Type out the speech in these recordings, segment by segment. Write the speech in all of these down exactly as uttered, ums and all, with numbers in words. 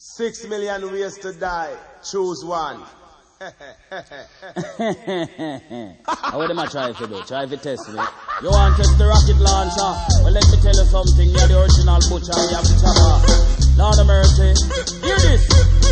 Six million ways to die. Choose one. How would I try to do? Try to test me. You want to test the rocket launcher? Well, let me tell you something. You're the original butcher. You have to chopper. Lord of mercy. Hear this.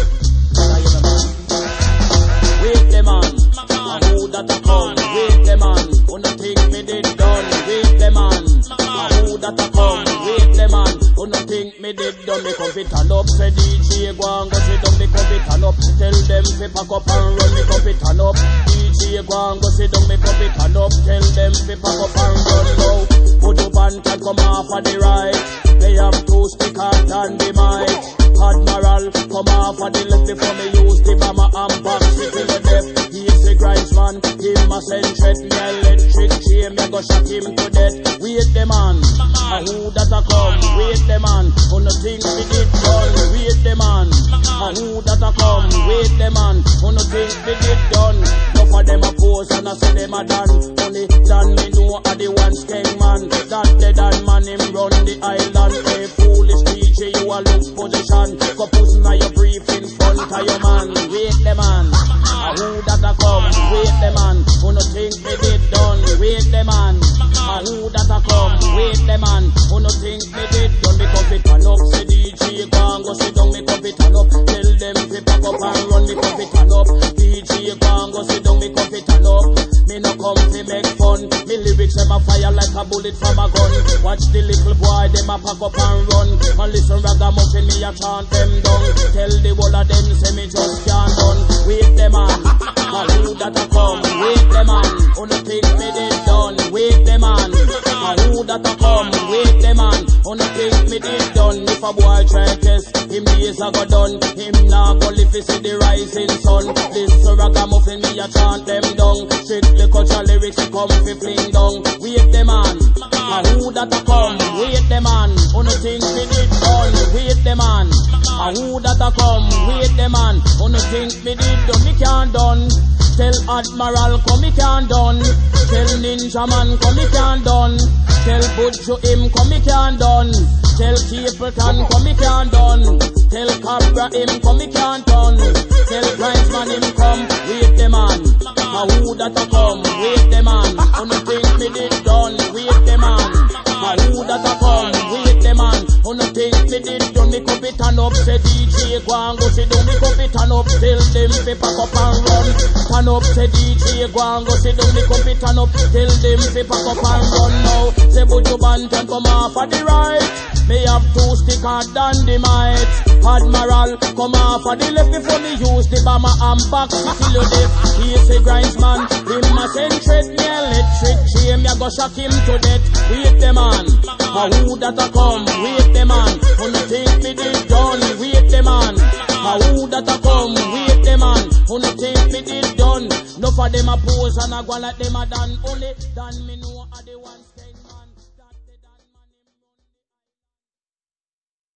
Wait the man. And who that a come? Wait the man. Who no think me did done? Wait the man. And who that a come? Wait the man. Who no think me did done? Me come fit and up. Say D J go and go sit down. Me come fit and up. Tell them to pack up and run. Me come fit and up. D J go and go sit down. Me come fit and up. Tell them to pack up and run now. Put up and can come off of the right. They have two stickers and the mic. Admiral come off of the left before me use the bomber and back. Sit in the depth. He's the Grindsman. Him a send threat. Me electric chain. Me go shock him to death. Wait the man. And who that a come? Wait the man. Who no think me did done? Wait the man. And who that a come? Wait the man. Who no think me did done? Enough of them a pose and I say them a done. Only Dan me know a the one skeng man. That the Dan man him run the island. Hey foolish D J you a look position. Go pussy na your brief in front of your man. Wait the man. And who that a come? Wait the man. Who no think me did done? Wait the man. And who that a come? Wait the man. Who no think me did done? Me come fit and up. Say D J go and go sit down. Me come fit and up. Tell them to pack up and run. Me come fit and up. D J go and go sit down. Me come fit and up. Me no come to make fun. Me lyrics them a fire like a bullet from a gun. Watch the little boy them a pack up and run. And listen ragamuffin me a chant them down. Tell the whole of them say me just can't done. Wait the man. And who that a come? Wait the man. Who no think me did done? Wait the man. And who that a come? Wait the man. Who no think me did done? If a boy try test, him days a go done. Him nah go live to see the rising sun. This ragamuffin me a chant them down. Strictly culture lyrics come fi fling down. Wait the man. And who that a come? Wait the man. Who no think me did done? Wait the man. And who that a come? Wait the man. Who no think me did done? Me can't done. Tell Admiral come me can't done. Tell Ninja Man come me can't done. Tell Butcho him come me can't done. Tell Capleton come me can't done. Tell Cabra him come me can't done. Tell Grindsman him come. Wait the man. And who that a come? Wait the man. Who no think me did done? Wait the man. And who that a come? Wait the man. Who no think me did done? Me come fit and up. Say D J go and go sit down. Me come fit and up. Tell them to pack up and run. Turn up. Say D J go and go sit down. Me come fit and up. Tell them to pack up and run now. Say Buju Banton come off of the right. Me have two stickers than the might. Admiral come off of the left before me use the bomber and back to kill you death. He's a Grindsman. Him a send threat. Me electric chain. Me a go shock him to death. Wait the man. And who that a come? Wait the man. Who no think me did done? Wait the man. And who that a come? Wait the man. Who no think me did done? No for them a pose and a go like them a done. Only done me know are the ones.